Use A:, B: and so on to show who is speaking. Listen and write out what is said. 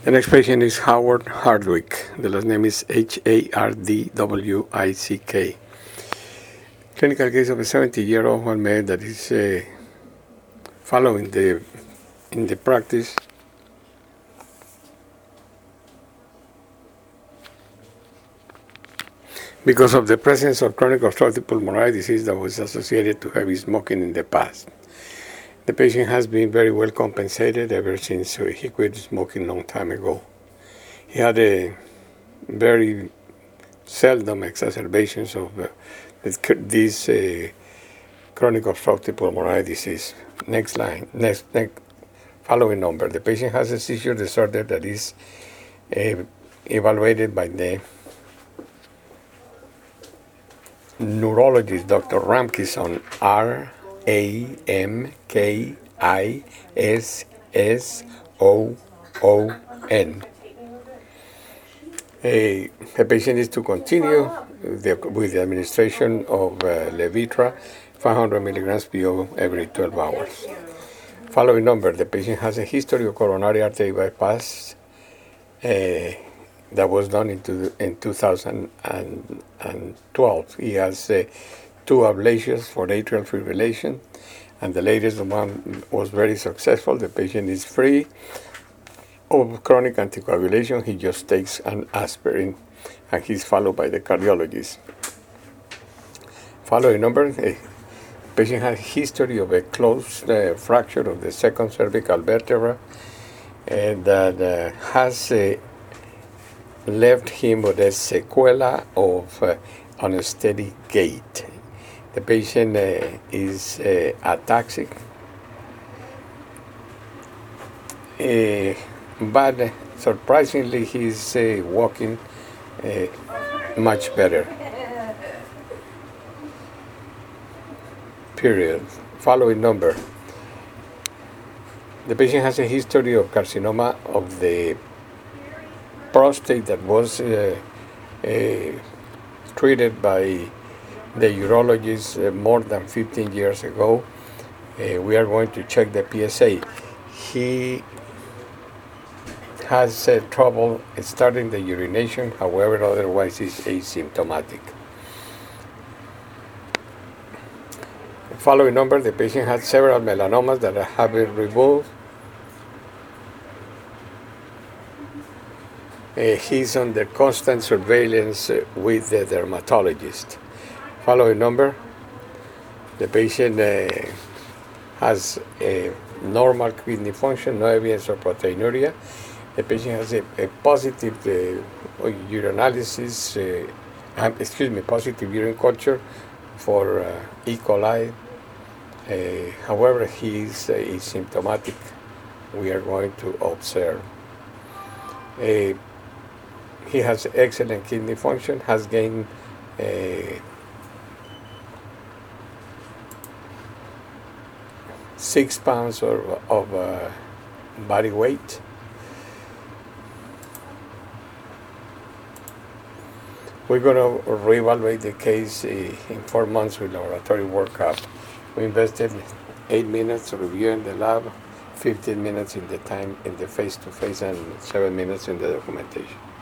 A: The next patient is Howard Hardwick. The last name is Hardwick. Clinical case of a 70-year-old one man that is following in the practice. Because of the presence of chronic obstructive pulmonary disease that was associated to heavy smoking in the past. The patient has been very well compensated ever since he quit smoking a long time ago. He had a very seldom exacerbations of this chronic obstructive pulmonary disease. Next following number. The patient has a seizure disorder that is evaluated by the neurologist Dr. Ramkison, Ramkisson. The patient is to continue with the administration of Levitra, 500 milligrams PO every 12 hours. Following number, the patient has a history of coronary artery bypass that was done in 2012. He has 2 ablations for atrial fibrillation, and the latest one was very successful. The patient is free of chronic anticoagulation. He just takes an aspirin, and he's followed by the cardiologist. Following number, the patient has history of a closed fracture of the second cervical vertebra, and that has left him with a sequela of unsteady gait. The patient is ataxic, but surprisingly he's walking much better. Period. Following number. The patient has a history of carcinoma of the prostate that was treated by the urologist more than 15 years ago. We are going to check the PSA. He has trouble starting the urination, however, otherwise is asymptomatic. Following number, the patient has several melanomas that have been removed. He's under constant surveillance with the dermatologist. Following number, the patient has a normal kidney function, no evidence of proteinuria. The patient has a positive urinalysis, positive urine culture for E. coli. However, he is asymptomatic. We are going to observe. He has excellent kidney function, has gained 6 pounds of body weight. We're going to reevaluate the case in 4 months with laboratory workup. We invested 8 minutes reviewing the lab, 15 minutes in the face-to-face, and 7 minutes in the documentation.